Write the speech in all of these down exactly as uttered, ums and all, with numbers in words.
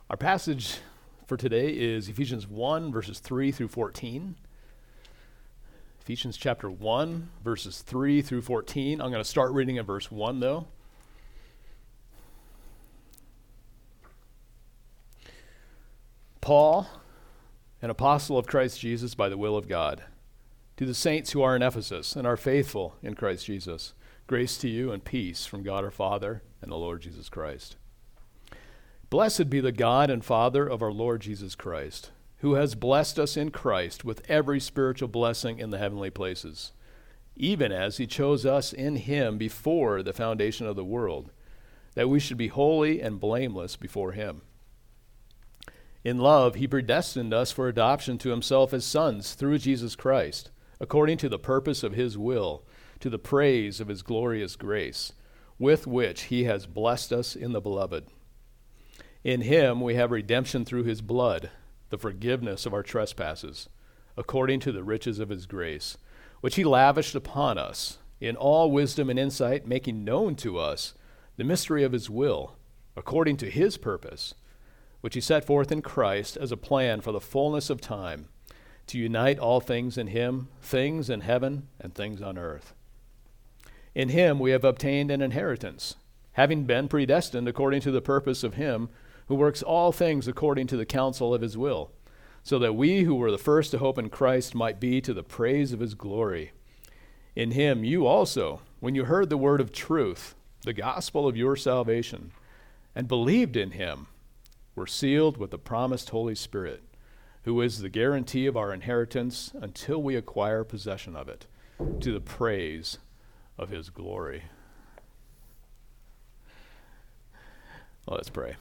Our passage for today is Ephesians one, verses three through fourteen. Ephesians chapter one, verses three through fourteen. I'm going to start reading at verse one, though. Paul, an apostle of Christ Jesus by the will of God, to the saints who are in Ephesus and are faithful in Christ Jesus, grace to you and peace from God our Father and the Lord Jesus Christ. Blessed be the God and Father of our Lord Jesus Christ, who has blessed us in Christ with every spiritual blessing in the heavenly places, even as he chose us in him before the foundation of the world, that we should be holy and blameless before him. In love, he predestined us for adoption to himself as sons through Jesus Christ, according to the purpose of his will, to the praise of his glorious grace, with which he has blessed us in the beloved. In him we have redemption through his blood, the forgiveness of our trespasses, according to the riches of his grace, which he lavished upon us in all wisdom and insight, making known to us the mystery of his will, according to his purpose, which he set forth in Christ as a plan for the fullness of time, to unite all things in him, things in heaven and things on earth. In him we have obtained an inheritance, having been predestined according to the purpose of him who works all things according to the counsel of his will, so that we who were the first to hope in Christ might be to the praise of his glory. In him you also, when you heard the word of truth, the gospel of your salvation, and believed in him, were sealed with the promised Holy Spirit, who is the guarantee of our inheritance until we acquire possession of it, to the praise of his glory. Well, let's pray.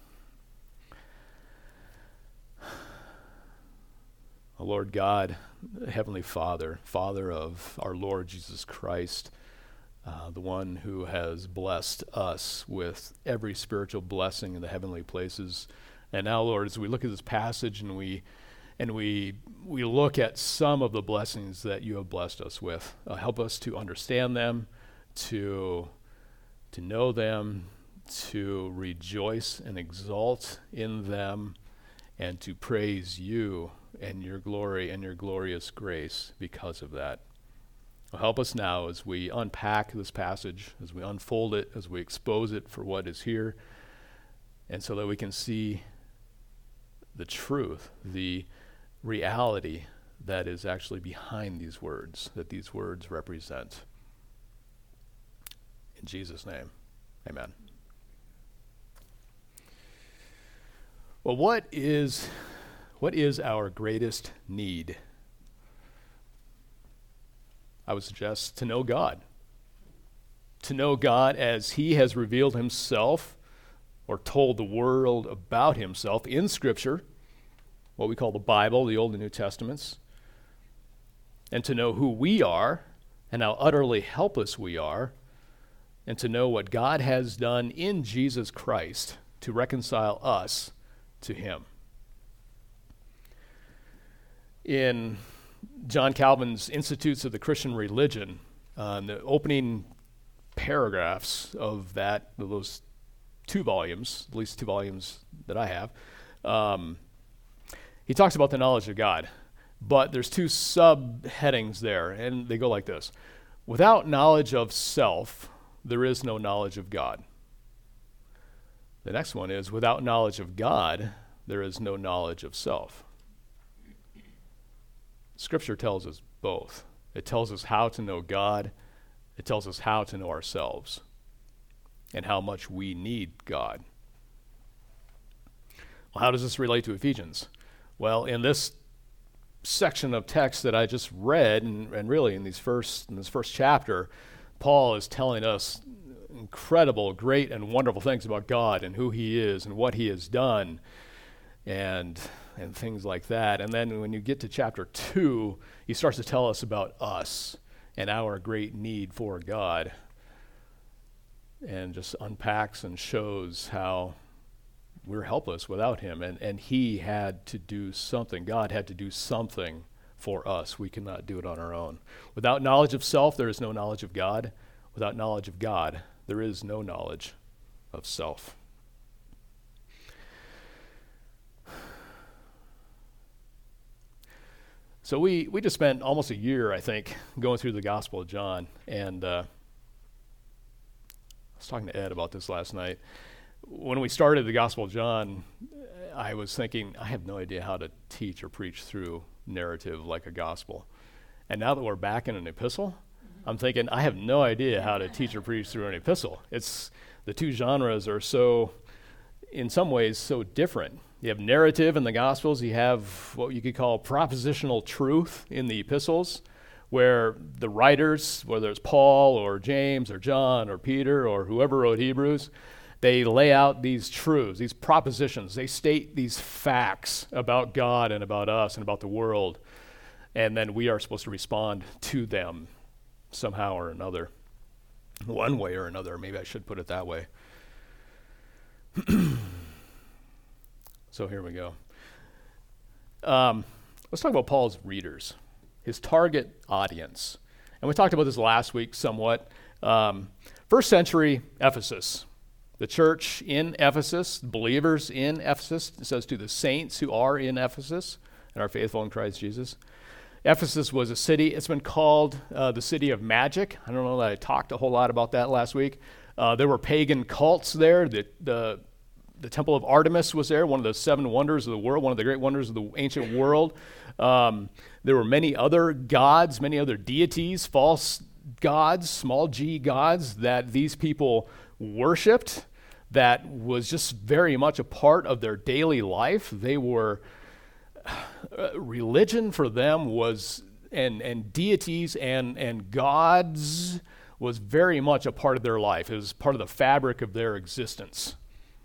O Lord God, Heavenly Father, Father of our Lord Jesus Christ, uh, the one who has blessed us with every spiritual blessing in the heavenly places. And now, Lord, as we look at this passage and we and we we look at some of the blessings that you have blessed us with, uh, help us to understand them, to to know them, to rejoice and exult in them, and to praise you and your glory and your glorious grace because of that. Well, help us now as we unpack this passage, as we unfold it, as we expose it for what is here, and so that we can see the truth, the reality that is actually behind these words, that these words represent. In Jesus' name, amen. Well, what is what is our greatest need? I would suggest to know God. To know God as he has revealed himself or told the world about himself in Scripture, what we call the Bible, the Old and New Testaments, and to know who we are and how utterly helpless we are, and to know what God has done in Jesus Christ to reconcile us to him. In John Calvin's Institutes of the Christian Religion, uh, in the opening paragraphs of that, those two volumes, at least two volumes that I have, um, he talks about the knowledge of God. But there's two subheadings there, and they go like this. Without knowledge of self, there is no knowledge of God. The next one is, without knowledge of God, there is no knowledge of self. Scripture tells us both. It tells us how to know God. It tells us how to know ourselves and how much we need God. Well, how does this relate to Ephesians? Well, in this section of text that I just read, and, and really in these first in this first chapter, Paul is telling us incredible, great, and wonderful things about God and who he is and what he has done, and and things like that. And then when you get to chapter two, he starts to tell us about us and our great need for God, and just unpacks and shows how we're helpless without him, and, and he had to do something. God had to do something for us. We cannot do it on our own. Without knowledge of self, there is no knowledge of God. Without knowledge of God, there is no knowledge of self. So we, we just spent almost a year, I think, going through the Gospel of John. And uh, I was talking to Ed about this last night. When we started the Gospel of John, I was thinking, I have no idea how to teach or preach through narrative like a gospel. And now that we're back in an epistle, I'm thinking, I have no idea how to teach or preach through an epistle. It's the two genres are so, in some ways, so different. You have narrative in the Gospels. You have what you could call propositional truth in the epistles, where the writers, whether it's Paul or James or John or Peter or whoever wrote Hebrews, they lay out these truths, these propositions. They state these facts about God and about us and about the world, and then we are supposed to respond to them somehow or another, one way or another. Maybe I should put it that way. So here we go. Um, let's talk about Paul's readers, his target audience. And we talked about this last week somewhat. Um, first century Ephesus. The church in Ephesus, believers in Ephesus, it says to the saints who are in Ephesus and are faithful in Christ Jesus. Ephesus was a city. It's been called uh, the city of magic. I don't know that I talked a whole lot about that last week. Uh, there were pagan cults there. The, the, the Temple of Artemis was there, one of the seven wonders of the world, one of the great wonders of the ancient world. Um, there were many other gods, many other deities, false gods, small g gods that these people worshipped. That was just very much a part of their daily life. They were, uh, religion for them was, and, and deities and, and gods was very much a part of their life. It was part of the fabric of their existence.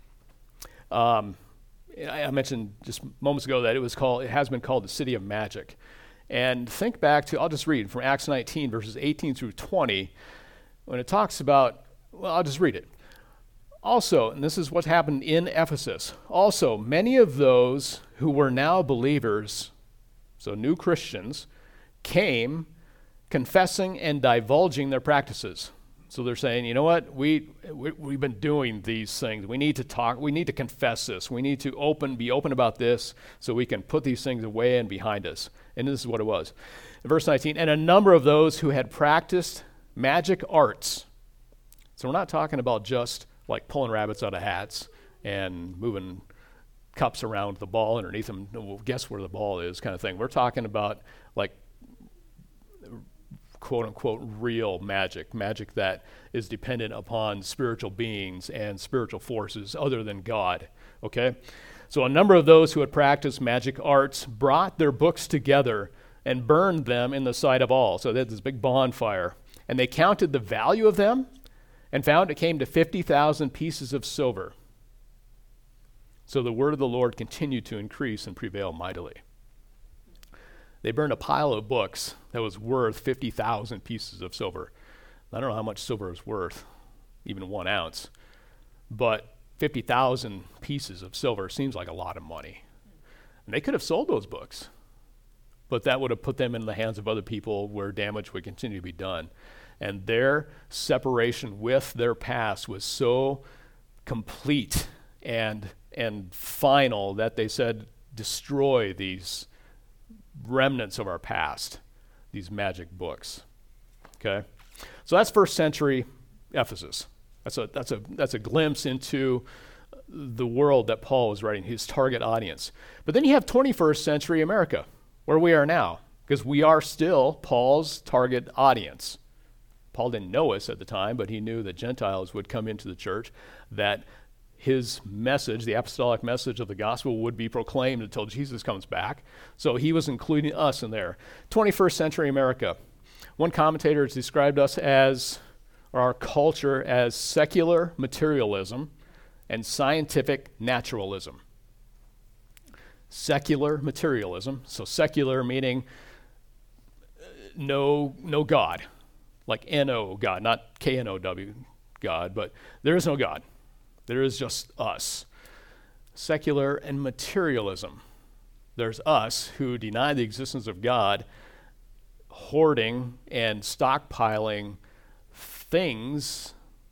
Um, I, I mentioned just moments ago that it was called, it has been called the city of magic. And think back to, I'll just read from Acts nineteen, verses eighteen through twenty, when it talks about, well, I'll just read it. Also, and this is what happened in Ephesus, also many of those who were now believers, so new Christians, came confessing and divulging their practices. So they're saying, you know what, we, we, we've been doing these things. We need to talk, we need to confess this. We need to open, be open about this so we can put these things away and behind us. And this is what it was. In verse nineteen, and a number of those who had practiced magic arts. So we're not talking about just like pulling rabbits out of hats and moving cups around the ball underneath them, we'll guess where the ball is kind of thing. We're talking about like quote-unquote real magic, magic that is dependent upon spiritual beings and spiritual forces other than God, okay? So a number of those who had practiced magic arts brought their books together and burned them in the sight of all. So they had this big bonfire, and they counted the value of them and found it came to fifty thousand pieces of silver. So the word of the Lord continued to increase and prevail mightily. They burned a pile of books that was worth fifty thousand pieces of silver. I don't know how much silver is worth, even one ounce, but fifty thousand pieces of silver seems like a lot of money. And they could have sold those books, but that would have put them in the hands of other people where damage would continue to be done. And their separation with their past was so complete and and final that they said, destroy these remnants of our past, these magic books. Okay? So that's first century Ephesus. That's a that's a that's a glimpse into the world that Paul was writing, his target audience. But then you have twenty-first century America, where we are now, because we are still Paul's target audience. Paul didn't know us at the time, but he knew that Gentiles would come into the church, that his message, the apostolic message of the gospel, would be proclaimed until Jesus comes back. So he was including us in there. twenty-first century America. One commentator has described us as, or our culture as, secular materialism and scientific naturalism. Secular materialism, so secular meaning no, no God. Like N O God, not K N O W God, but there is no God. There is just us. Secular and materialism. There's us who deny the existence of God, hoarding and stockpiling things,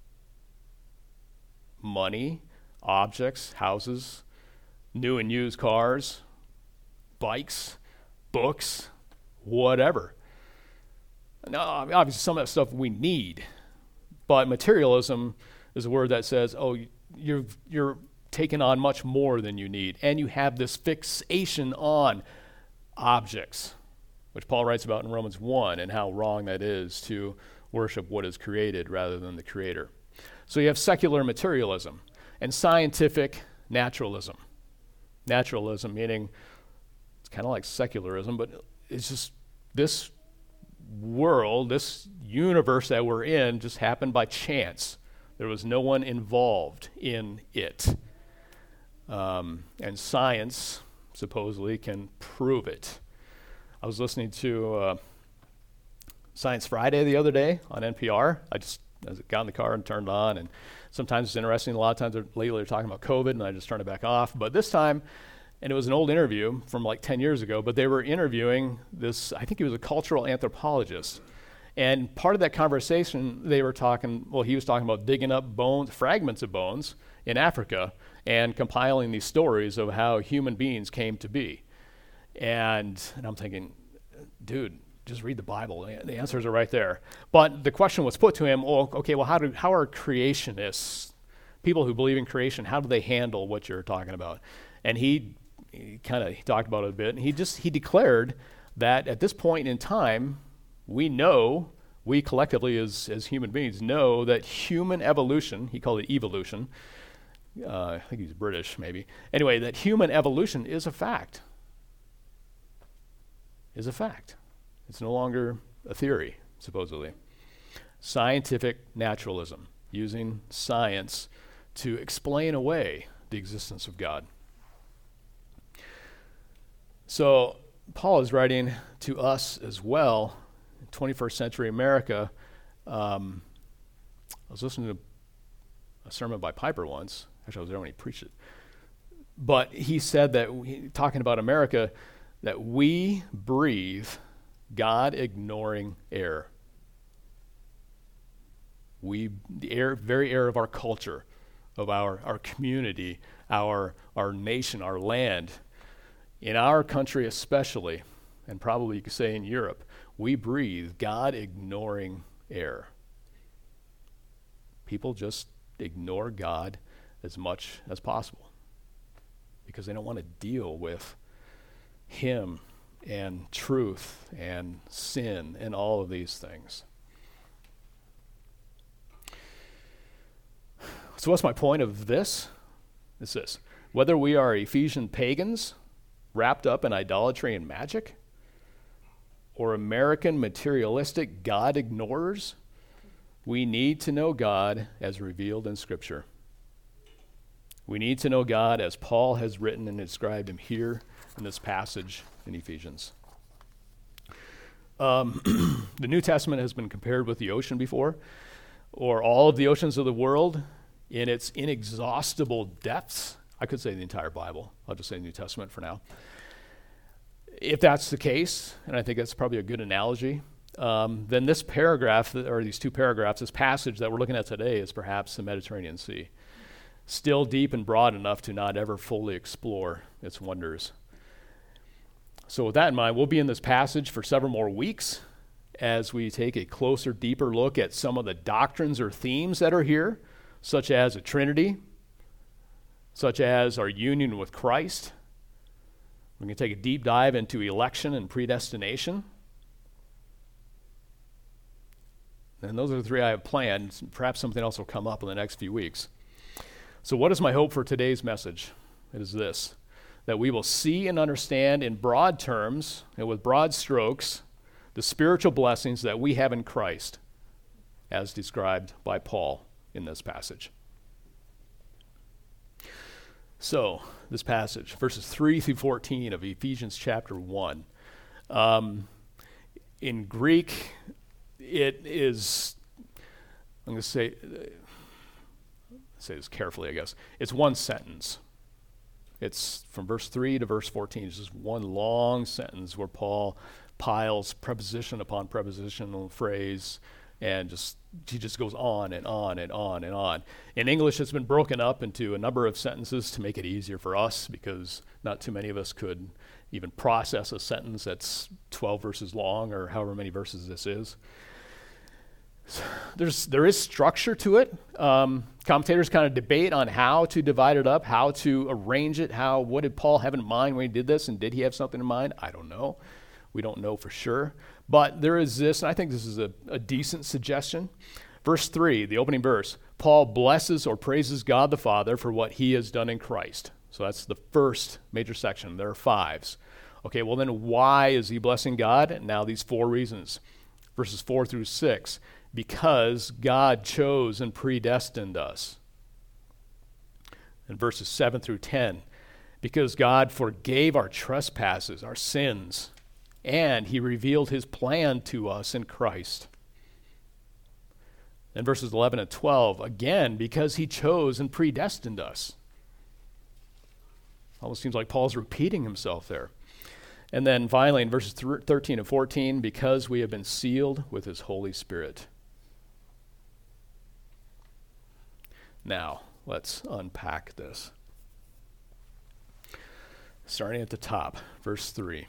money, objects, houses, new and used cars, bikes, books, whatever. Now, obviously, some of that stuff we need, but materialism is a word that says, oh, you're, you're taking on much more than you need, and you have this fixation on objects, which Paul writes about in Romans one, and how wrong that is to worship what is created rather than the Creator. So you have secular materialism and scientific naturalism. Naturalism meaning it's kind of like secularism, but it's just this world, this universe that we're in just happened by chance. There was no one involved in it. Um, and science supposedly can prove it. I was listening to uh, Science Friday the other day on N P R. I just I got in the car and turned on, and sometimes it's interesting. A lot of times they're, lately they're talking about COVID, and I just turned it back off. But this time, and it was an old interview from like ten years ago, but they were interviewing this, I think he was a cultural anthropologist. And part of that conversation, they were talking, well, he was talking about digging up bones, fragments of bones in Africa, and compiling these stories of how human beings came to be. And, and I'm thinking, dude, just read the Bible. The answers are right there. But the question was put to him, well, okay, well, how do how are creationists, people who believe in creation, how do they handle what you're talking about? And he, he kind of talked about it a bit, and he just, he declared that at this point in time, we know, we collectively as, as human beings know that human evolution, he called it evolution, uh, I think he's British maybe, anyway, that human evolution is a fact. Is a fact. It's no longer a theory, supposedly. Scientific naturalism, using science to explain away the existence of God. So Paul is writing to us as well, in twenty-first century America. Um, I was listening to a sermon by Piper once. Actually, I was there when he preached it. But he said that, we, talking about America, that we breathe God-ignoring air. We, the air, very air of our culture, of our, our community, our, our nation, our land, in our country especially, and probably you could say in Europe, we breathe God-ignoring air. People just ignore God as much as possible because they don't want to deal with Him and truth and sin and all of these things. So what's my point of this? It's this. Whether we are Ephesian pagans wrapped up in idolatry and magic, or American materialistic God ignorers, we need to know God as revealed in Scripture. We need to know God as Paul has written and described Him here in this passage in Ephesians. Um, the New Testament has been compared with the ocean before, or all of the oceans of the world in its inexhaustible depths. I could say the entire Bible. I'll just say the New Testament for now. If that's the case, and I think that's probably a good analogy, um, then this paragraph, or these two paragraphs, this passage that we're looking at today is perhaps the Mediterranean Sea. Still deep and broad enough to not ever fully explore its wonders. So with that in mind, we'll be in this passage for several more weeks as we take a closer, deeper look at some of the doctrines or themes that are here, such as a Trinity, such as our union with Christ. We're going to take a deep dive into election and predestination. And those are the three I have planned. Perhaps something else will come up in the next few weeks. So what is my hope for today's message? It is this, that we will see and understand in broad terms and with broad strokes the spiritual blessings that we have in Christ as described by Paul in this passage. So, this passage, verses three through fourteen of Ephesians chapter one. Um, in Greek, it is, I'm going to say, say this carefully, I guess. It's one sentence. It's from verse three to verse fourteen. It's just one long sentence where Paul piles preposition upon prepositional phrase, And just he just goes on and on and on and on. In English, it's been broken up into a number of sentences to make it easier for us, because not too many of us could even process a sentence that's twelve verses long, or however many verses this is. So there's there is structure to it. Um, commentators kind of debate on how to divide it up, how to arrange it, how what did Paul have in mind when he did this, and did he have something in mind? I don't know. We don't know for sure. But there is this, and I think this is a, a decent suggestion. Verse three, the opening verse, Paul blesses or praises God the Father for what he has done in Christ. So that's the first major section. There are fives. Okay, well then why is he blessing God? Now these four reasons. Verses four through six, because God chose and predestined us. And verses seven through ten, because God forgave our trespasses, our sins, and he revealed his plan to us in Christ. And verses eleven and twelve, again, because he chose and predestined us. Almost seems like Paul's repeating himself there. And then finally in verses thirteen and fourteen, because we have been sealed with his Holy Spirit. Now, let's unpack this. Starting at the top, verse three.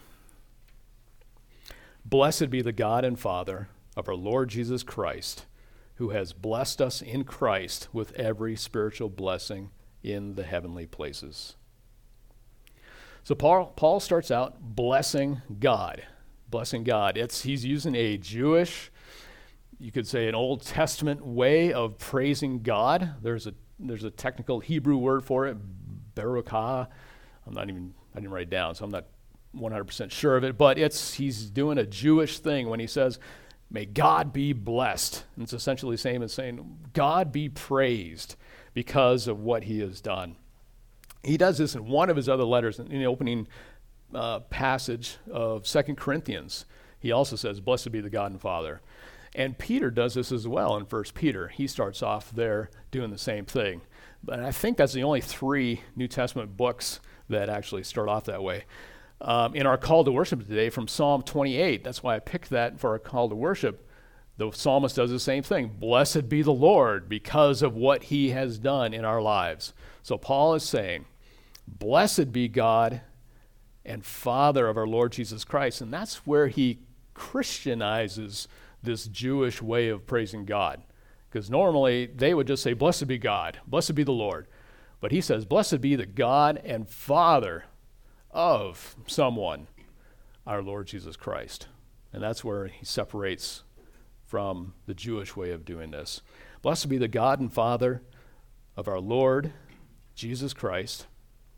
Blessed be the God and Father of our Lord Jesus Christ, who has blessed us in Christ with every spiritual blessing in the heavenly places. So Paul, Paul starts out blessing God, blessing God. It's, he's using a Jewish, you could say an Old Testament way of praising God. There's a there's a technical Hebrew word for it, barakah. I'm not even, I didn't write it down, so I'm not one hundred percent sure of it, but it's he's doing a Jewish thing when he says, may God be blessed. And it's essentially the same as saying, God be praised because of what he has done. He does this in one of his other letters in the opening uh, passage of Second Corinthians. He also says, blessed be the God and Father. And Peter does this as well in First Peter. He starts off there doing the same thing. But I think that's the only three New Testament books that actually start off that way. Um, in our call to worship today from Psalm twenty-eight, that's why I picked that for our call to worship. The psalmist does the same thing. Blessed be the Lord because of what he has done in our lives. So Paul is saying, blessed be God and Father of our Lord Jesus Christ. And that's where he Christianizes this Jewish way of praising God. Because normally they would just say, blessed be God, blessed be the Lord. But he says, blessed be the God and Father of someone, our Lord Jesus Christ. And that's where he separates from the Jewish way of doing this. Blessed be the God and Father of our Lord Jesus Christ,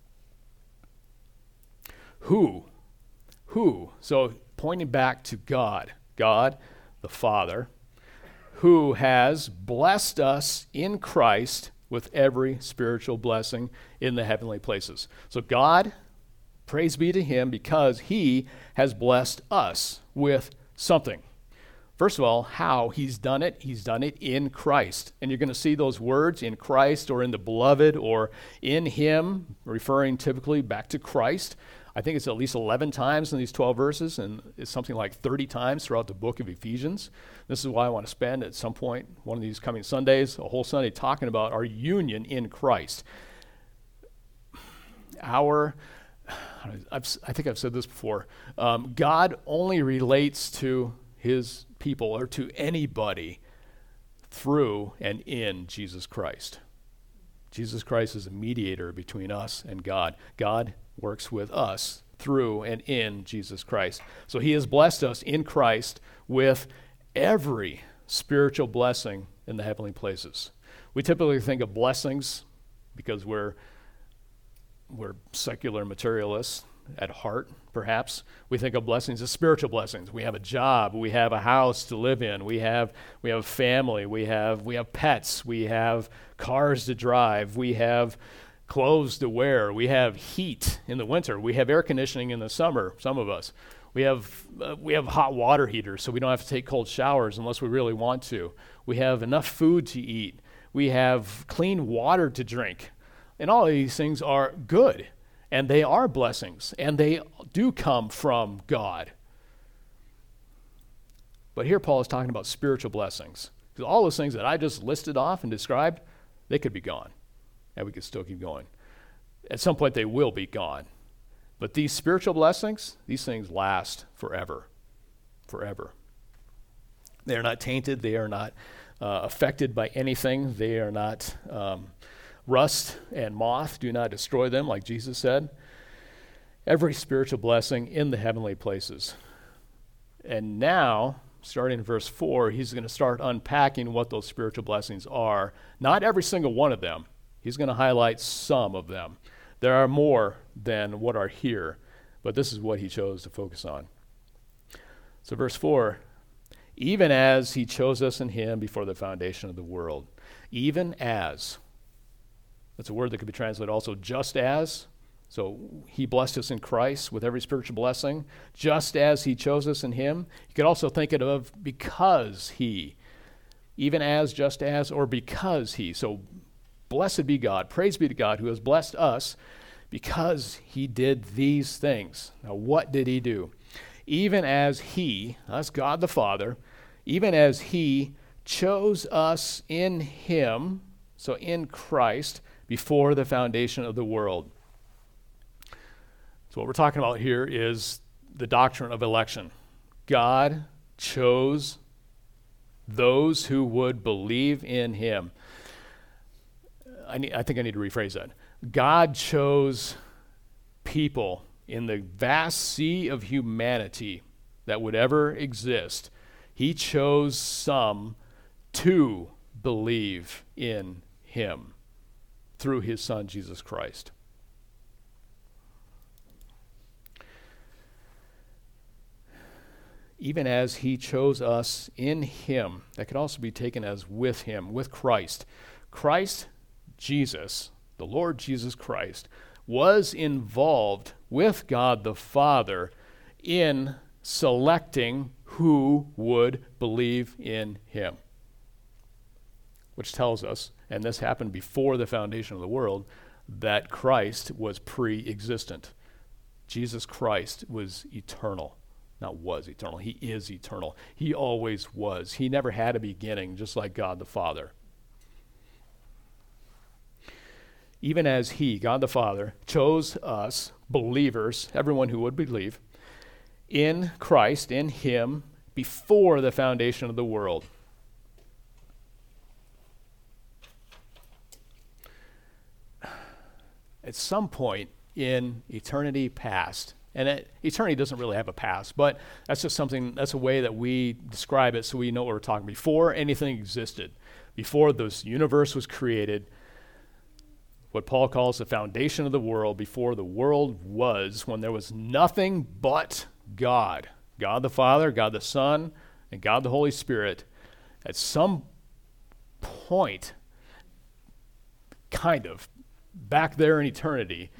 who, who, so pointing back to God, God the Father, who has blessed us in Christ with every spiritual blessing in the heavenly places. So God, praise be to him, because he has blessed us with something. First of all, how he's done it, he's done it in Christ. And you're going to see those words, in Christ or in the beloved or in him, referring typically back to Christ. I think it's at least eleven times in these twelve verses, and it's something like thirty times throughout the book of Ephesians. This is why I want to spend at some point, one of these coming Sundays, a whole Sunday talking about our union in Christ. Our, I've, I think I've said this before, um, God only relates to his people or to anybody through and in Jesus Christ. Jesus Christ is a mediator between us and God. God works with us through and in Jesus Christ. So he has blessed us in Christ with every spiritual blessing in the heavenly places. We typically think of blessings because we're we're secular materialists at heart, perhaps. We think of blessings as spiritual blessings. We have a job, we have a house to live in, we have we have family, we have we have pets, we have cars to drive, we have clothes to wear, we have heat in the winter, we have air conditioning in the summer, some of us. We have uh, we have hot water heaters so we don't have to take cold showers unless we really want to. We have enough food to eat. We have clean water to drink. And all of these things are good, and they are blessings, and they do come from God. But here Paul is talking about spiritual blessings. Because all those things that I just listed off and described, they could be gone. And we could still keep going. At some point they will be gone. But these spiritual blessings, these things last forever. Forever. They are not tainted. They are not uh, affected by anything. They are not, um, rust and moth do not destroy them, like Jesus said. Every spiritual blessing in the heavenly places. And now, starting in verse four, he's going to start unpacking what those spiritual blessings are. Not every single one of them. He's going to highlight some of them. There are more than what are here, but this is what he chose to focus on. So verse four, even as he chose us in him before the foundation of the world. Even as. That's a word that could be translated also just as. So he blessed us in Christ with every spiritual blessing, just as he chose us in him. You could also think it of because he. Even as, just as, or because he. So blessed be God, praise be to God who has blessed us because he did these things. Now what did he do? Even as he, that's God the Father, even as he chose us in him, so in Christ, before the foundation of the world. So what we're talking about here is the doctrine of election. God chose those who would believe in him. I, need, I think I need to rephrase that. God chose people in the vast sea of humanity that would ever exist. He chose some to believe in him through his Son, Jesus Christ. Even as he chose us in him, that could also be taken as with him, with Christ. Christ, Jesus, the Lord Jesus Christ, was involved with God the Father in selecting who would believe in him. Which tells us, and this happened before the foundation of the world, that Christ was pre-existent. Jesus Christ was eternal. Not was eternal, he is eternal. He always was. He never had a beginning, just like God the Father. Even as he, God the Father, chose us, believers, everyone who would believe, in Christ, in him, before the foundation of the world. At some point in eternity past, and it, eternity doesn't really have a past, but that's just something, that's a way that we describe it so we know what we're talking. Before anything existed, before this universe was created, what Paul calls the foundation of the world, before the world was, when there was nothing but God, God the Father, God the Son, and God the Holy Spirit, at some point, kind of, back there in eternity,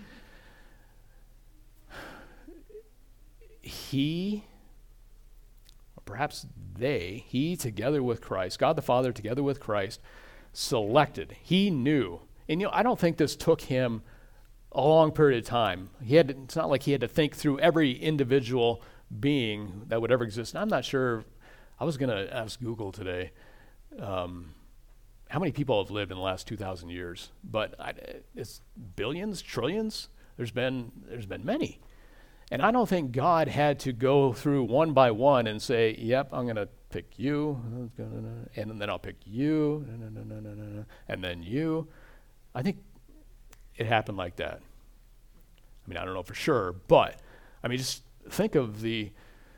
he, or perhaps they, he together with Christ, God the Father together with Christ, selected. He knew. And you know, I don't think this took him a long period of time. He had to, it's not like he had to think through every individual being that would ever exist. And I'm not sure, I was going to ask Google today, um, how many people have lived in the last two thousand years? But I, it's billions, trillions. There's been there's been many. And I don't think God had to go through one by one and say, yep, I'm going to pick you, and then I'll pick you, and then you. I think it happened like that. I mean, I don't know for sure, but I mean, just think of the,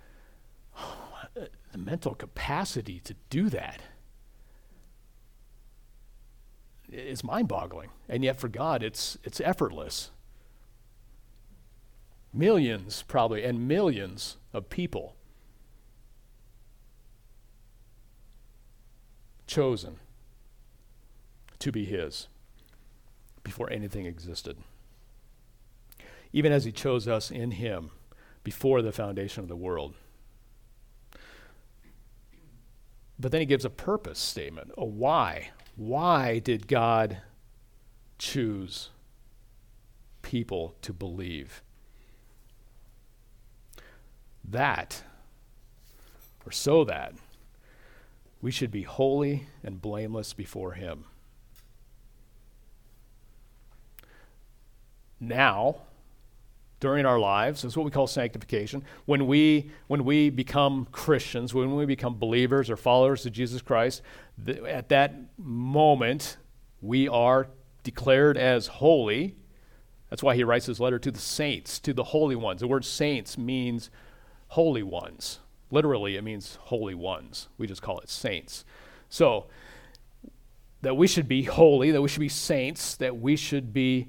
the mental capacity to do that. It's mind-boggling, and yet for God, it's it's effortless. Millions, probably, and millions of people chosen to be his before anything existed. Even as he chose us in him before the foundation of the world. But then he gives a purpose statement, a why. Why did God choose people to believe? That, or so that, We should be holy and blameless before him. Now, during our lives, is what we call sanctification. When we when we become Christians, when we become believers or followers of Jesus Christ, th- at that moment, we are declared as holy. That's why he writes his letter to the saints, to the holy ones. The word saints means holy ones. Literally, it means holy ones. We just call it saints. So, that we should be holy, that we should be saints, that we should be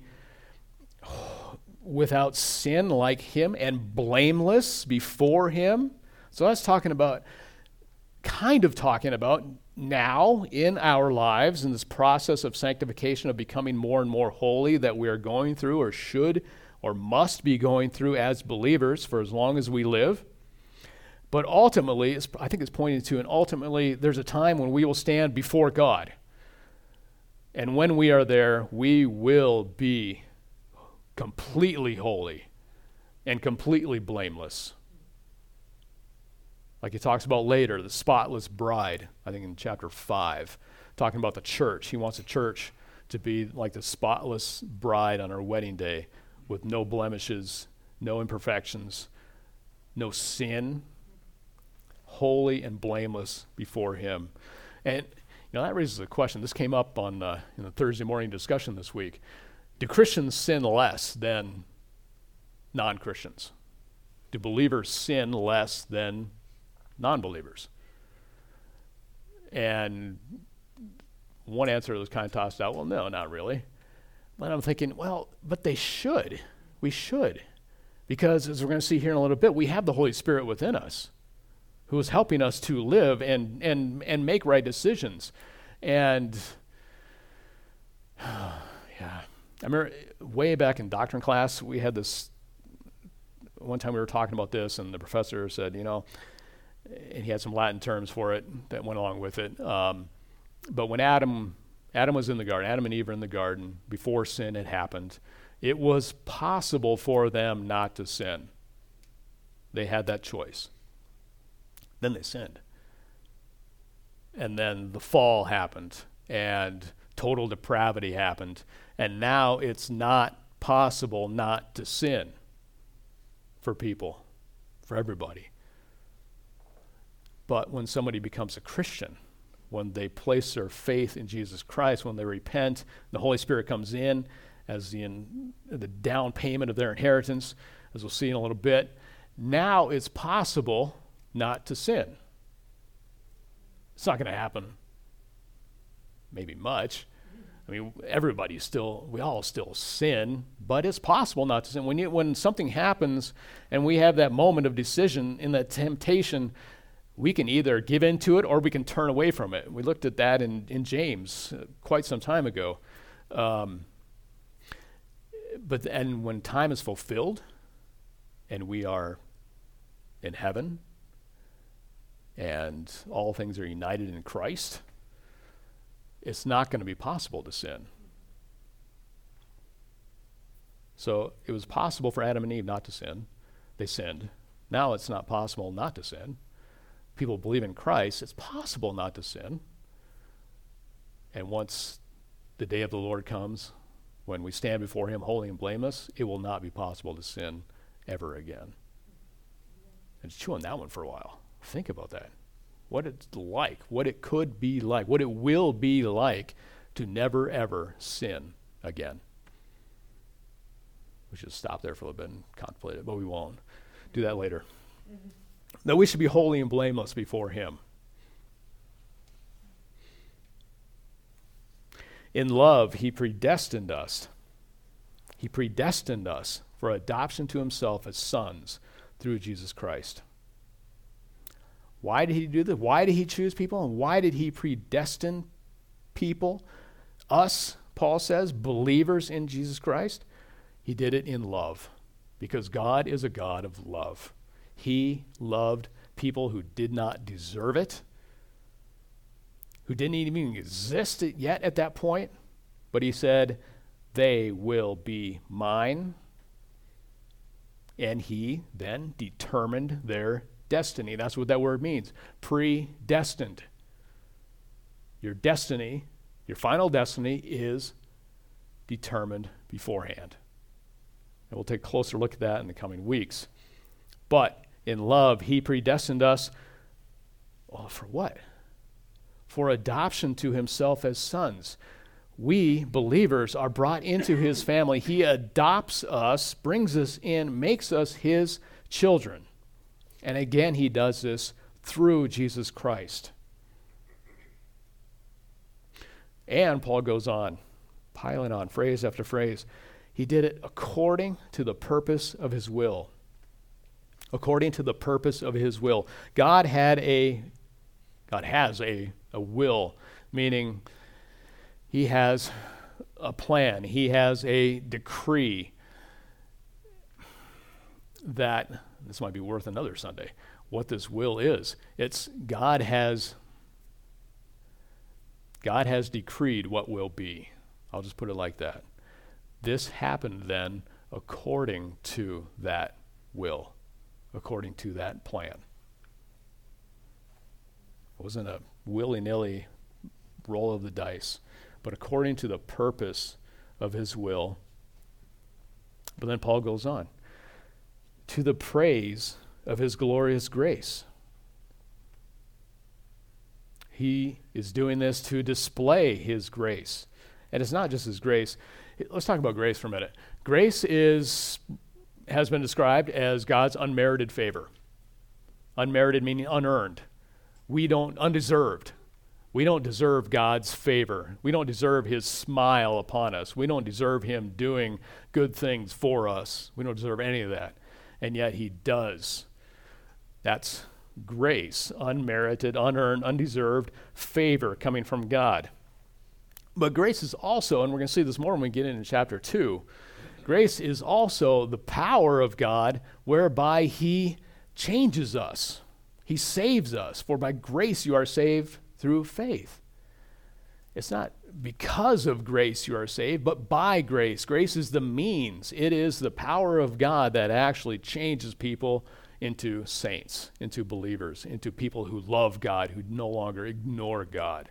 without sin like him and blameless before him. So that's talking about, kind of talking about now in our lives, in this process of sanctification, of becoming more and more holy that we are going through or should or must be going through as believers for as long as we live. But ultimately, it's, I think it's pointing to, and ultimately there's a time when we will stand before God. And when we are there, we will be completely holy and completely blameless. Like he talks about later, the spotless bride, I think in chapter five, talking about the church. He wants the church to be like the spotless bride on her wedding day with no blemishes, no imperfections, no sin, holy and blameless before him. And you know, that raises a question. This came up on uh, in the Thursday morning discussion this week. Do Christians sin less than non-Christians? Do believers sin less than non-believers? And one answer was kind of tossed out, well, no, not really. But I'm thinking, well, but they should. We should. Because as we're going to see here in a little bit, we have the Holy Spirit within us who is helping us to live and and and make right decisions. And yeah, I remember way back in doctrine class, we had this, one time we were talking about this, and the professor said, you know, and he had some Latin terms for it that went along with it. Um, but when Adam, Adam was in the garden, Adam and Eve were in the garden before sin had happened, it was possible for them not to sin. They had that choice. Then they sinned. And then the fall happened, and total depravity happened. And now it's not possible not to sin for people, for everybody. But when somebody becomes a Christian, when they place their faith in Jesus Christ, when they repent, the Holy Spirit comes in as the, in, the down payment of their inheritance, as we'll see in a little bit. Now it's possible not to sin. It's not going to happen maybe much. I mean, everybody still, we all still sin, but it's possible not to sin. When you, when something happens and we have that moment of decision in that temptation, we can either give into it or we can turn away from it. We looked at that in, in James uh, quite some time ago. Um, but and when time is fulfilled and we are in heaven and all things are united in Christ, it's not going to be possible to sin. So it was possible for Adam and Eve not to sin. They sinned. Now it's not possible not to sin. People believe in Christ, it's possible not to sin. And once the day of the Lord comes, when we stand before him holy and blameless, it will not be possible to sin ever again. And chew on that one for a while. Think about that. What it's like, what it could be like, what it will be like to never ever sin again. We should stop there for a little bit and contemplate it, but we won't. Do that later. Mm-hmm. That we should be holy and blameless before him. In love, he predestined us. He predestined us for adoption to himself as sons through Jesus Christ. Why did he do this? Why did he choose people? And why did he predestine people? Us, Paul says, believers in Jesus Christ. He did it in love, because God is a God of love. He loved people who did not deserve it, who didn't even exist yet at that point, but he said, they will be mine. And he then determined their destiny. That's what that word means. Predestined. Your destiny, your final destiny is determined beforehand. And we'll take a closer look at that in the coming weeks. But in love, he predestined us, well, for what? For adoption to himself as sons. We, believers, are brought into his family. He adopts us, brings us in, makes us his children. And again, he does this through Jesus Christ. And Paul goes on, piling on phrase after phrase. He did it according to the purpose of his will. According to the purpose of his will. God had a, God has a, a will, meaning he has a plan. He has a decree that, this might be worth another Sunday, what this will is. It's God has, God has decreed what will be. I'll just put it like that. This happened then according to that will, according to that plan. It wasn't a willy-nilly roll of the dice, but according to the purpose of his will. But then Paul goes on, to the praise of his glorious grace. He is doing this to display his grace. And it's not just his grace. Let's talk about grace for a minute. Grace is has been described as God's unmerited favor. Unmerited meaning unearned. We don't, undeserved. We don't deserve God's favor. We don't deserve his smile upon us. We don't deserve him doing good things for us. We don't deserve any of that. And yet he does. That's grace, unmerited, unearned, undeserved favor coming from God. But grace is also, and we're going to see this more when we get into chapter two, grace is also the power of God whereby he changes us. He saves us. For by grace you are saved through faith. It's not because of grace you are saved, but by grace. Grace is the means. It is the power of God that actually changes people into saints, into believers, into people who love God, who no longer ignore God.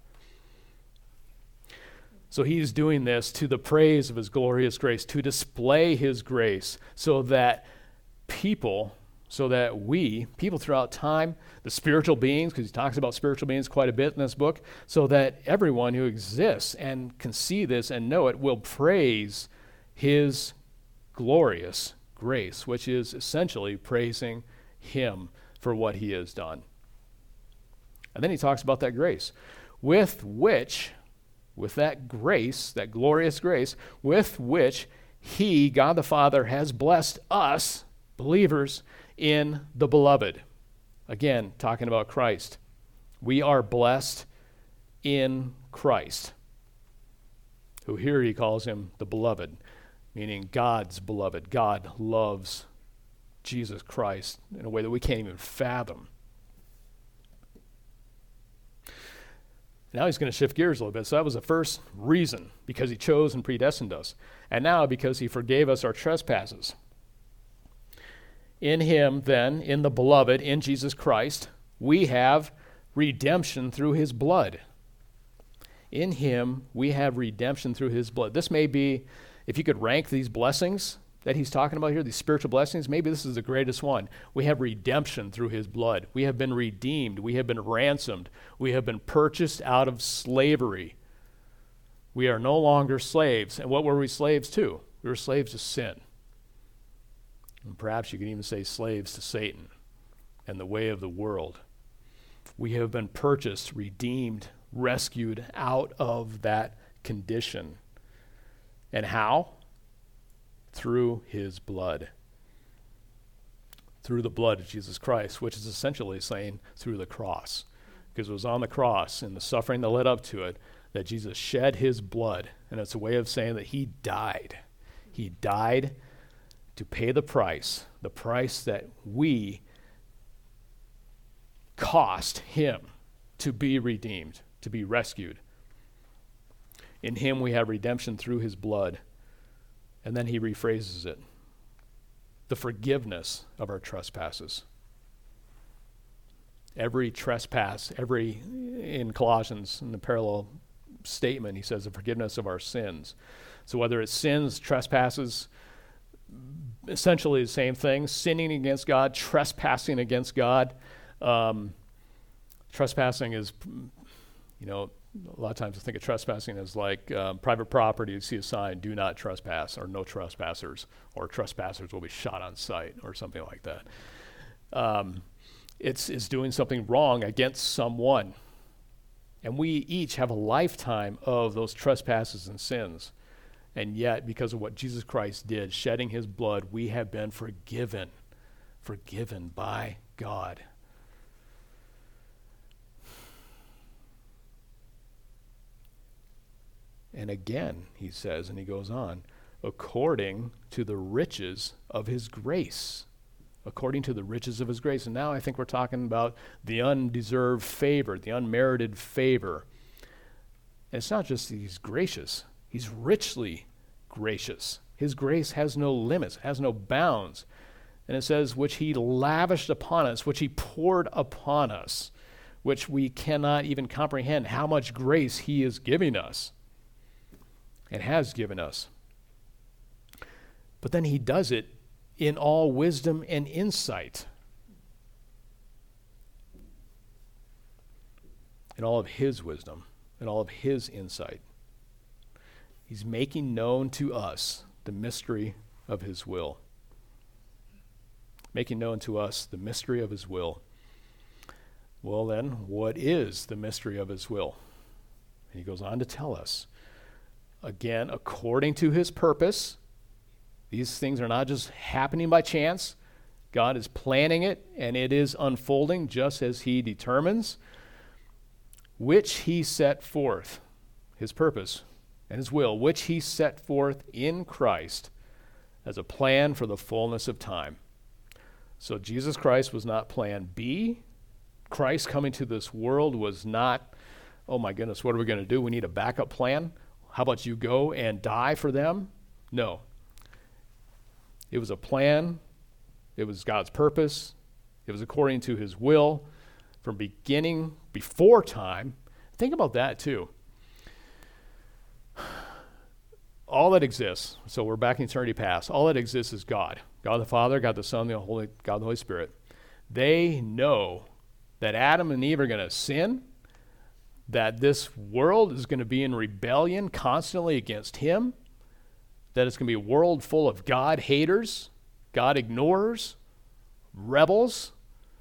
So he's doing this to the praise of his glorious grace, to display his grace so that people, so that we, people throughout time, the spiritual beings, because he talks about spiritual beings quite a bit in this book, so that everyone who exists and can see this and know it will praise his glorious grace, which is essentially praising him for what he has done. And then he talks about that grace, with which... with that grace, that glorious grace, with which he, God the Father, has blessed us, believers, in the beloved. Again, talking about Christ. We are blessed in Christ, who here he calls him the beloved, meaning God's beloved. God loves Jesus Christ in a way that we can't even fathom. Now he's going to shift gears a little bit. So that was the first reason, because he chose and predestined us. And now because he forgave us our trespasses. In him, then, in the beloved, in Jesus Christ, we have redemption through his blood. In him, we have redemption through his blood. This may be, if you could rank these blessings that he's talking about here, these spiritual blessings, maybe this is the greatest one. We have redemption through his blood. We have been redeemed. We have been ransomed. We have been purchased out of slavery. We are no longer slaves. And what were we slaves to? We were slaves to sin. And perhaps you could even say slaves to Satan and the way of the world. We have been purchased, redeemed, rescued out of that condition. And how? Through his blood. Through the blood of Jesus Christ, which is essentially saying through the cross. Because it was on the cross and the suffering that led up to it that Jesus shed his blood. And it's a way of saying that he died. He died to pay the price, the price that we cost him to be redeemed, to be rescued. In him we have redemption through his blood. And then he rephrases it. The forgiveness of our trespasses. Every trespass, every, in Colossians, in the parallel statement, he says the forgiveness of our sins. So whether it's sins, trespasses, essentially the same thing, sinning against God, trespassing against God. Um, trespassing is, you know, a lot of times I think of trespassing as like um, private property. You see a sign, do not trespass, or no trespassers, or trespassers will be shot on sight, or something like that. Um, it's, it's doing something wrong against someone. And we each have a lifetime of those trespasses and sins. And yet, because of what Jesus Christ did, shedding his blood, we have been forgiven. Forgiven by God. And again, he says, and he goes on, according to the riches of his grace. According to the riches of his grace. And now I think we're talking about the undeserved favor, the unmerited favor. And it's not just that he's gracious. He's richly gracious. His grace has no limits, has no bounds. And it says, which he lavished upon us, which he poured upon us, which we cannot even comprehend how much grace he is giving us and has given us. But then he does it in all wisdom and insight. In all of his wisdom, in all of his insight. He's making known to us the mystery of his will. Making known to us the mystery of his will. Well then, what is the mystery of his will? And he goes on to tell us. Again, according to his purpose. These things are not just happening by chance. God is planning it, and it is unfolding just as he determines, which he set forth, his purpose and his will, which he set forth in Christ as a plan for the fullness of time. So Jesus Christ was not plan B. Christ coming to this world was not, oh my goodness, what are we going to do? We need a backup plan. How about you go and die for them? No. It was a plan. It was God's purpose. It was according to his will from beginning, before time. Think about that too. All that exists, so we're back in eternity past, all that exists is God. God the Father, God the Son, the Holy, God the Holy Spirit. They know that Adam and Eve are going to sin, that this world is going to be in rebellion constantly against him, that it's going to be a world full of God haters, God ignorers, rebels,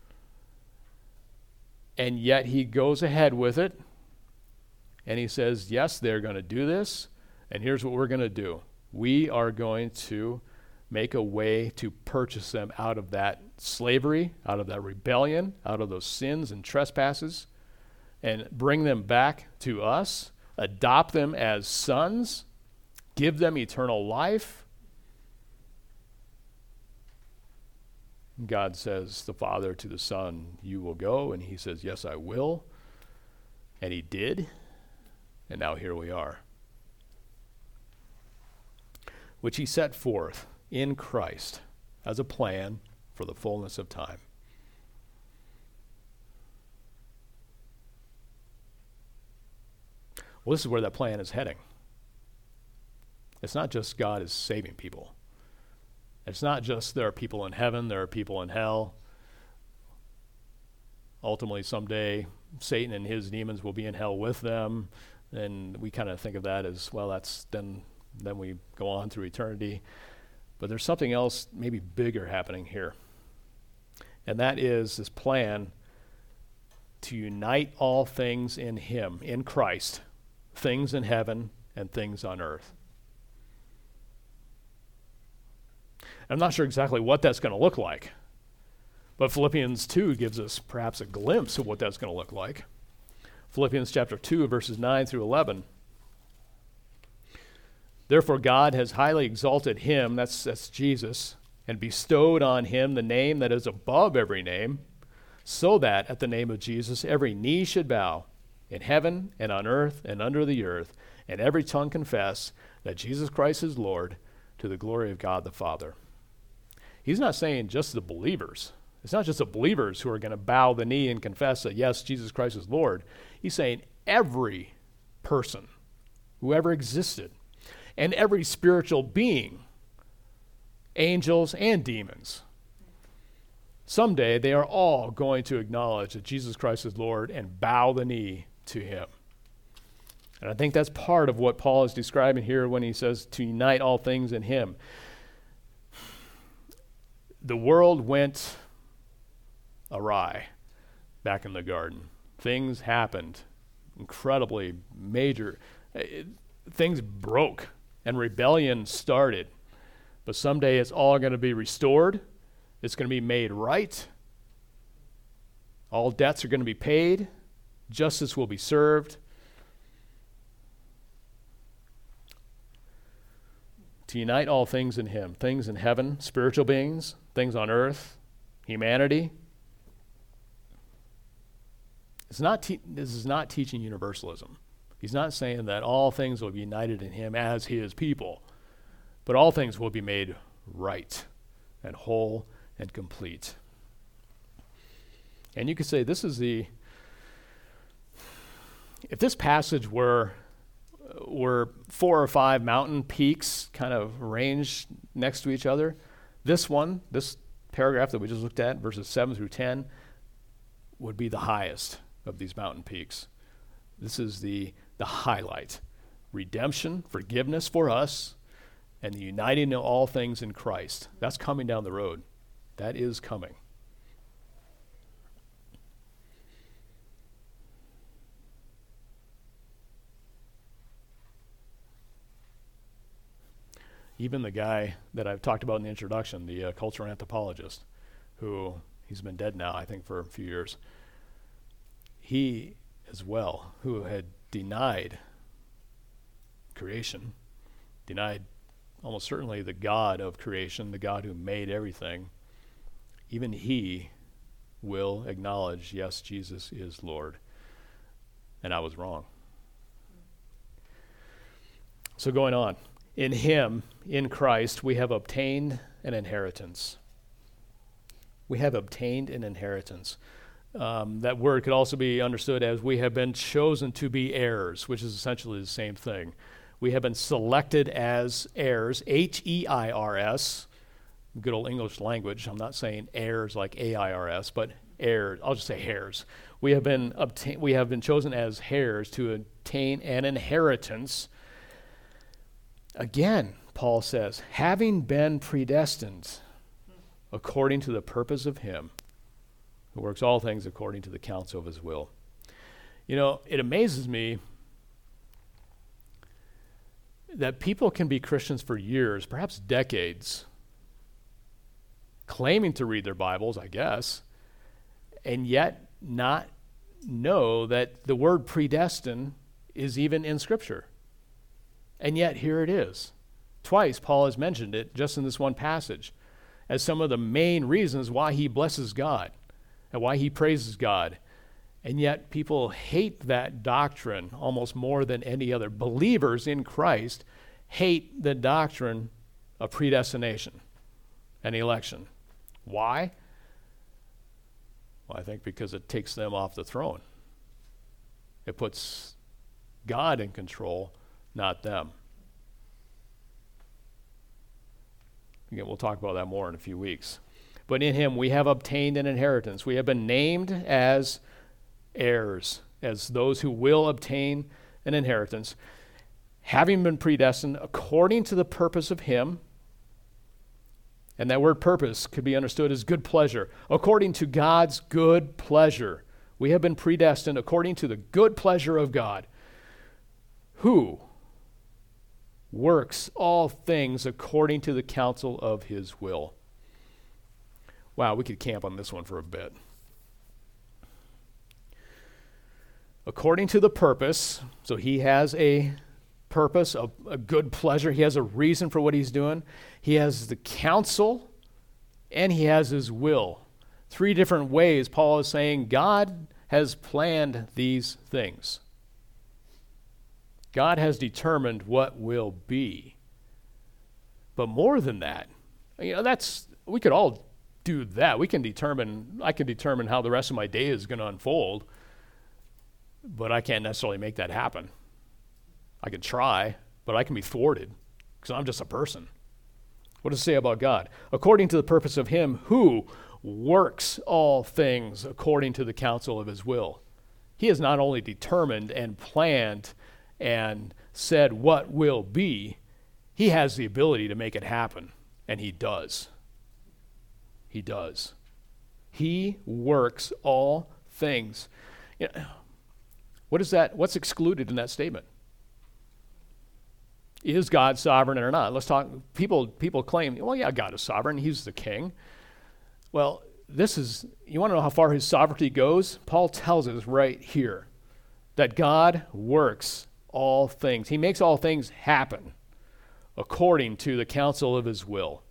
and yet he goes ahead with it, and he says, yes, they're going to do this, and here's what we're going to do. We are going to make a way to purchase them out of that slavery, out of that rebellion, out of those sins and trespasses, and bring them back to us, adopt them as sons, give them eternal life. God says, the Father to the Son, you will go, and he says, yes, I will. And he did, and now here we are. Which he set forth in Christ as a plan for the fullness of time. Well, this is where that plan is heading. It's not just God is saving people. It's not just there are people in heaven, there are people in hell. Ultimately, someday, Satan and his demons will be in hell with them. And we kind of think of that as, well, that's then, then we go on through eternity. But there's something else maybe bigger happening here. And that is this plan to unite all things in him, in Christ, things in heaven and things on earth. I'm not sure exactly what that's going to look like, but Philippians two gives us perhaps a glimpse of what that's going to look like. Philippians chapter two, verses nine through eleven. Therefore God has highly exalted him, that's, that's Jesus, and bestowed on him the name that is above every name, so that at the name of Jesus every knee should bow, in heaven and on earth and under the earth, and every tongue confess that Jesus Christ is Lord, to the glory of God the Father. He's not saying just the believers It's not just the believers who are going to bow the knee and confess that, yes, Jesus Christ is Lord. He's saying every person who ever existed and every spiritual being, angels and demons, someday they are all going to acknowledge that Jesus Christ is Lord and bow the knee to him. And I think that's part of what Paul is describing here when he says to unite all things in him. The world went awry back in the garden. Things happened, incredibly major. It, things broke and rebellion started. But someday it's all going to be restored. It's going to be made right. All debts are going to be paid. Justice will be served. To unite all things in him, things in heaven, spiritual beings, things on earth, humanity. It's not te- this is not teaching universalism. He's not saying that all things will be united in him as his people, but all things will be made right and whole and complete. And you could say this is the, if this passage were were four or five mountain peaks kind of ranged next to each other, this one, this paragraph that we just looked at, verses seven through ten, would be the highest of these mountain peaks. This is the, the highlight. Redemption, forgiveness for us, and the uniting of all things in Christ. That's coming down the road. That is coming. Even the guy that I've talked about in the introduction, the uh, cultural anthropologist, who he's been dead now, I think, for a few years, he as well, who had denied creation, denied almost certainly the God of creation, the God who made everything, even he will acknowledge, yes, Jesus is Lord. And I was wrong. So going on. In him, in Christ, we have obtained an inheritance. We have obtained an inheritance. Um, that word could also be understood as we have been chosen to be heirs, which is essentially the same thing. We have been selected as heirs, H E I R S, good old English language. I'm not saying heirs like A I R S, but heirs. I'll just say heirs. We have been obtain- We have been chosen as heirs to obtain an inheritance. Again, Paul says, having been predestined according to the purpose of him who works all things according to the counsel of his will. You know, it amazes me that people can be Christians for years, perhaps decades, claiming to read their Bibles, I guess, and yet not know that the word predestined is even in Scripture. And yet here it is. Twice Paul has mentioned it just in this one passage as some of the main reasons why he blesses God and why he praises God. And yet people hate that doctrine almost more than any other. Believers in Christ hate the doctrine of predestination and election. Why? Well, I think because it takes them off the throne. It puts God in control, not them. Again, we'll talk about that more in a few weeks. But in him we have obtained an inheritance. We have been named as heirs, as those who will obtain an inheritance, having been predestined according to the purpose of him. And that word purpose could be understood as good pleasure. According to God's good pleasure. We have been predestined according to the good pleasure of God, who works all things according to the counsel of his will. Wow, we could camp on this one for a bit. According to the purpose, so he has a purpose, a, a good pleasure. He has a reason for what he's doing. He has the counsel, and he has his will. Three different ways Paul is saying God has planned these things. God has determined what will be. But more than that, you know, that's, we could all do that. We can determine, I can determine how the rest of my day is going to unfold, but I can't necessarily make that happen. I can try, but I can be thwarted because I'm just a person. What does it say about God? According to the purpose of him who works all things according to the counsel of his will. He has not only determined and planned and said what will be, he has the ability to make it happen, and he does. He does. He works all things. You know, what is that? What's excluded in that statement? Is God sovereign or not? Let's talk. People people claim, well, yeah, God is sovereign. He's the king. Well, this is, you want to know how far his sovereignty goes? Paul tells us right here that God works all things. He makes all things happen according to the counsel of his will.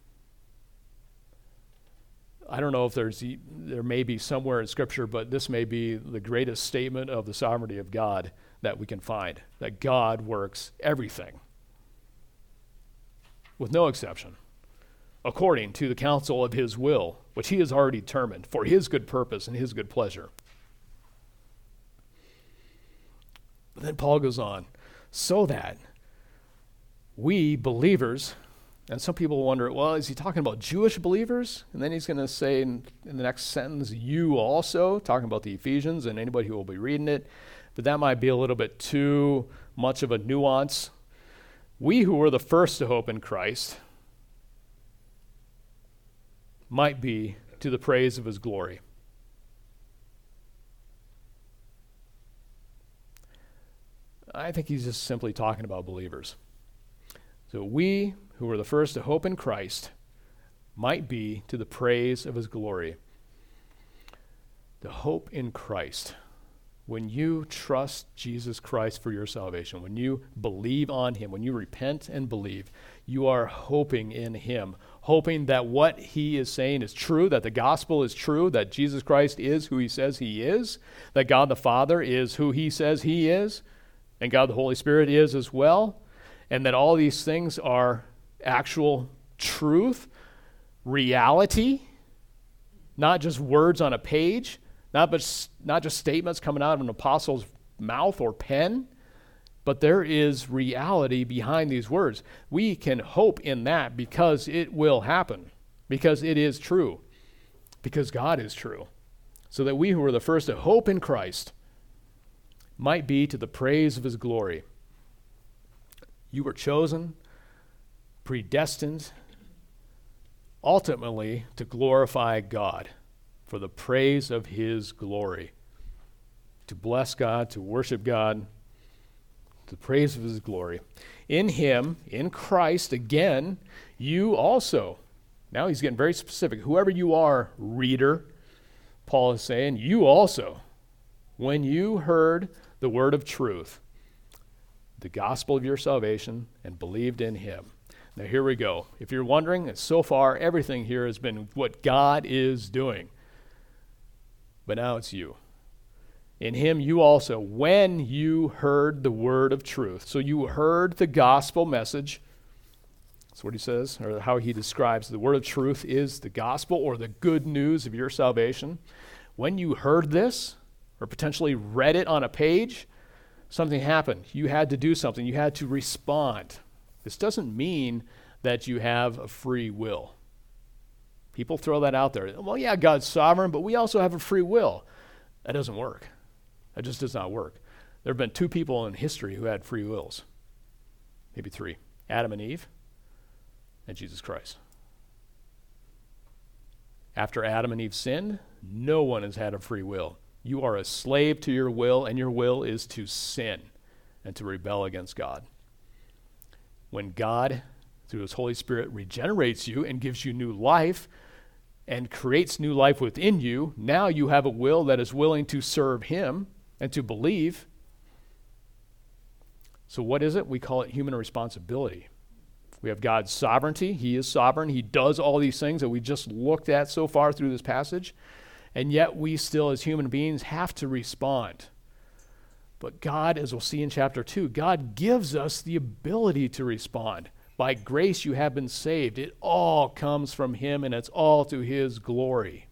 I don't know if there's there may be somewhere in Scripture, but this may be the greatest statement of the sovereignty of God that we can find, that God works everything, with no exception, according to the counsel of his will, which he has already determined for his good purpose and his good pleasure. But then Paul goes on, so that we believers, and some people wonder, well, is he talking about Jewish believers? And then he's going to say in, in the next sentence, you also, talking about the Ephesians and anybody who will be reading it. But that might be a little bit too much of a nuance. We who were the first to hope in Christ might be to the praise of his glory. I think he's just simply talking about believers. So we who were the first to hope in Christ might be to the praise of his glory. The hope in Christ. When you trust Jesus Christ for your salvation, when you believe on him, when you repent and believe, you are hoping in him, hoping that what he is saying is true, that the gospel is true, that Jesus Christ is who he says he is, that God the Father is who he says he is, and God the Holy Spirit is as well, and that all these things are actual truth, reality, not just words on a page, not but not just statements coming out of an apostle's mouth or pen, but there is reality behind these words. We can hope in that because it will happen, because it is true, because God is true, so that we who are the first to hope in Christ might be to the praise of his glory. You were chosen, predestined, ultimately to glorify God, for the praise of his glory, to bless God, to worship God, to the praise of his glory. In him, in Christ, again, you also, now he's getting very specific, whoever you are, reader, Paul is saying, you also, when you heard the word of truth, the gospel of your salvation, and believed in him. Now here we go. If you're wondering, so far everything here has been what God is doing. But now it's you. In him you also, when you heard the word of truth. So you heard the gospel message. That's what he says, or how he describes the word of truth is the gospel or the good news of your salvation. When you heard this, or potentially read it on a page, something happened. You had to do something. You had to respond. This doesn't mean that you have a free will. People throw that out there. Well, yeah, God's sovereign, but we also have a free will. That doesn't work. That just does not work. There have been two people in history who had free wills. Maybe three. Adam and Eve and Jesus Christ. After Adam and Eve sinned, no one has had a free will. You are a slave to your will, and your will is to sin and to rebel against God. When God, through his Holy Spirit, regenerates you and gives you new life and creates new life within you, now you have a will that is willing to serve him and to believe. So what is it? We call it human responsibility. We have God's sovereignty. He is sovereign. He does all these things that we just looked at so far through this passage. And yet we still, as human beings, have to respond. But God, as we'll see in chapter two, God gives us the ability to respond By grace you have been saved. It all comes from him, and it's all to his glory.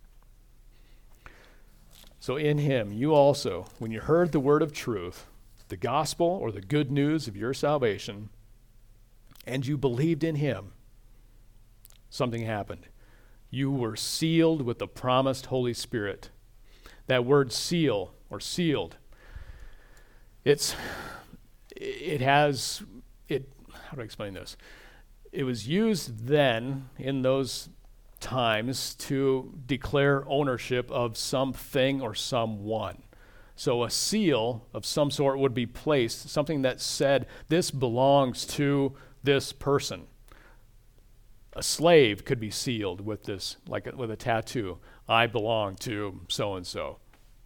So in him, you also, when you heard the word of truth, the gospel or the good news of your salvation, and you believed in him, something happened. You were sealed with the promised Holy Spirit. That word seal or sealed, it's, it has, it, how do I explain this? It was used then in those times to declare ownership of something or someone. So a seal of some sort would be placed, something that said, this belongs to this person. A slave could be sealed with this, like a, with a tattoo. I belong to so-and-so.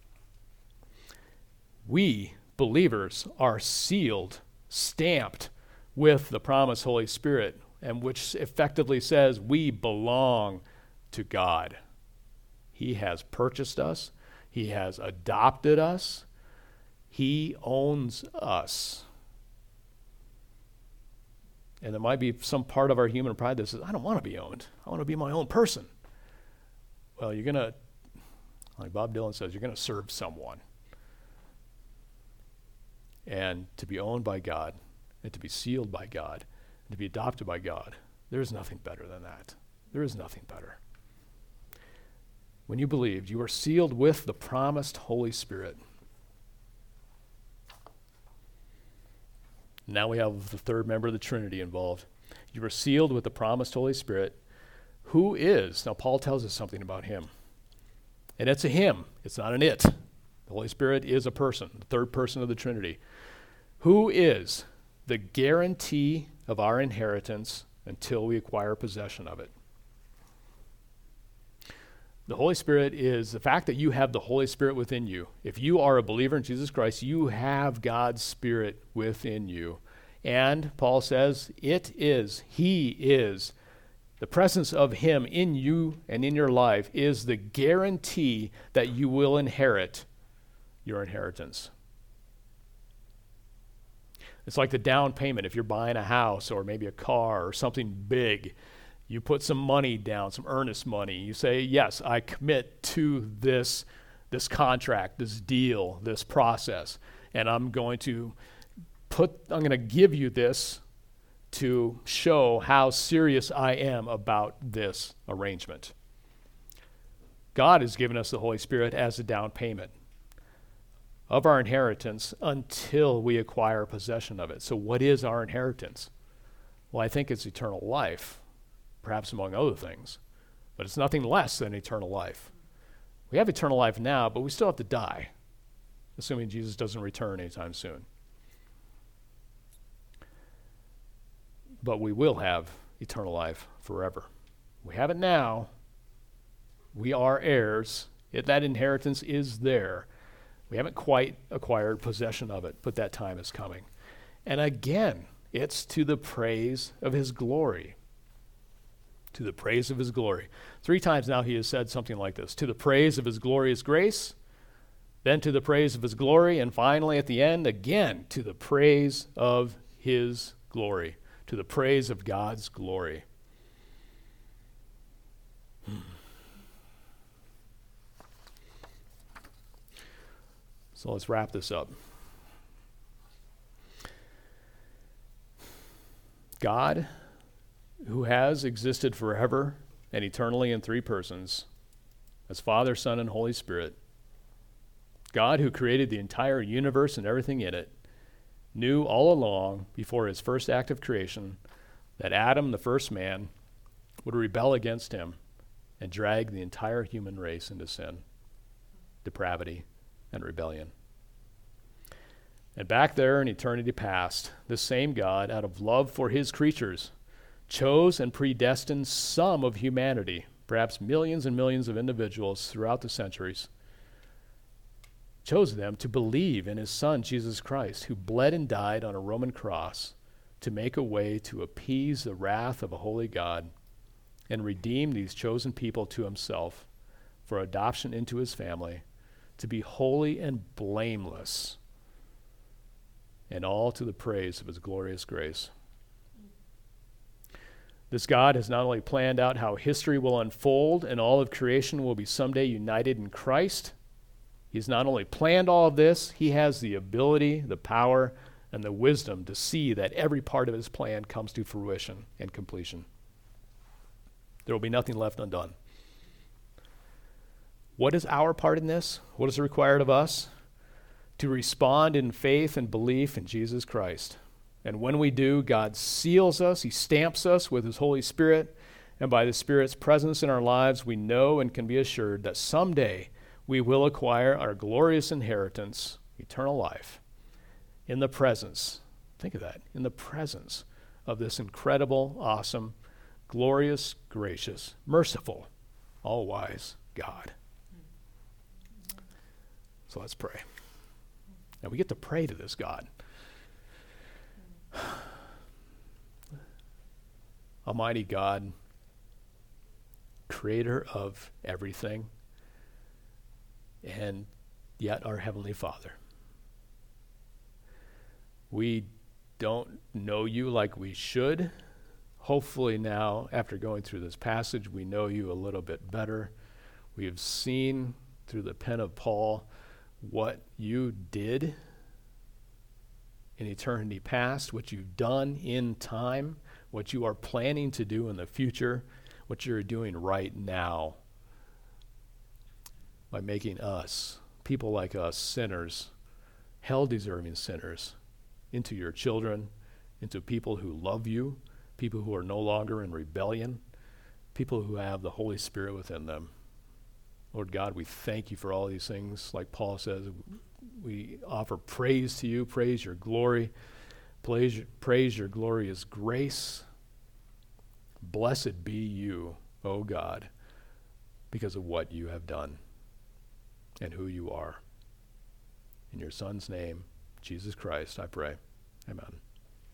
We, believers, are sealed, stamped with the promised Holy Spirit, and which effectively says we belong to God. He has purchased us. He has adopted us. He owns us. And there might be some part of our human pride that says, I don't want to be owned. I want to be my own person. Well, you're going to, like Bob Dylan says, you're going to serve someone. And to be owned by God, and to be sealed by God, and to be adopted by God, there is nothing better than that. There is nothing better. When you believed, you were sealed with the promised Holy Spirit. Now we have the third member of the Trinity involved. You were sealed with the promised Holy Spirit, who is, now Paul tells us something about him. And it's a him, it's not an it. The Holy Spirit is a person, the third person of the Trinity, who is the guarantee of our inheritance until we acquire possession of it. The Holy Spirit is the fact that you have the Holy Spirit within you. If you are a believer in Jesus Christ, you have God's Spirit within you. And Paul says, it is, he is, the presence of him in you and in your life is the guarantee that you will inherit your inheritance. It's like the down payment. If you're buying a house or maybe a car or something big, you put some money down, some earnest money. You say, yes, I commit to this, this contract, this deal, this process, and I'm going to put, I'm going to give you this to show how serious I am about this arrangement. God has given us the Holy Spirit as a down payment of our inheritance until we acquire possession of it. So what is our inheritance? Well, I think it's eternal life, perhaps among other things, but it's nothing less than eternal life. We have eternal life now, but we still have to die, assuming Jesus doesn't return anytime soon. But we will have eternal life forever. We have it now. We are heirs. It, that inheritance is there. We haven't quite acquired possession of it, but that time is coming. And again, it's to the praise of his glory. To the praise of his glory. Three times now he has said something like this. To the praise of his glorious grace, then to the praise of his glory, and finally at the end, again, to the praise of his glory. To the praise of God's glory. Hmm. So let's wrap this up. God, who has existed forever and eternally in three persons, as Father, Son, and Holy Spirit, God who created the entire universe and everything in it, knew all along before his first act of creation that Adam, the first man, would rebel against him and drag the entire human race into sin, depravity, and rebellion. And back there in eternity past, this same God, out of love for his creatures, chose and predestined some of humanity, perhaps millions and millions of individuals throughout the centuries, chose them to believe in his Son, Jesus Christ, who bled and died on a Roman cross to make a way to appease the wrath of a holy God and redeem these chosen people to himself for adoption into his family, to be holy and blameless, and all to the praise of his glorious grace. This God has not only planned out how history will unfold and all of creation will be someday united in Christ, he's not only planned all of this, he has the ability, the power, and the wisdom to see that every part of his plan comes to fruition and completion. There will be nothing left undone. What is our part in this? What is required of us? To respond in faith and belief in Jesus Christ. And when we do, God seals us, he stamps us with his Holy Spirit, and by the Spirit's presence in our lives, we know and can be assured that someday we will acquire our glorious inheritance, eternal life, in the presence, think of that, in the presence of this incredible, awesome, glorious, gracious, merciful, all-wise God. So let's pray. And we get to pray to this God. Almighty God, creator of everything, and yet our Heavenly Father. We don't know you like we should. Hopefully now, after going through this passage, we know you a little bit better. We have seen through the pen of Paul what you did in eternity past, what you've done in time, what you are planning to do in the future, what you're doing right now by making us, people like us, sinners, hell-deserving sinners, into your children, into people who love you, people who are no longer in rebellion, people who have the Holy Spirit within them. Lord God, we thank you for all these things. Like Paul says, we offer praise to you, praise your glory, praise, praise your glorious grace. Blessed be you, O God, because of what you have done and who you are. In your Son's name, Jesus Christ, I pray. Amen.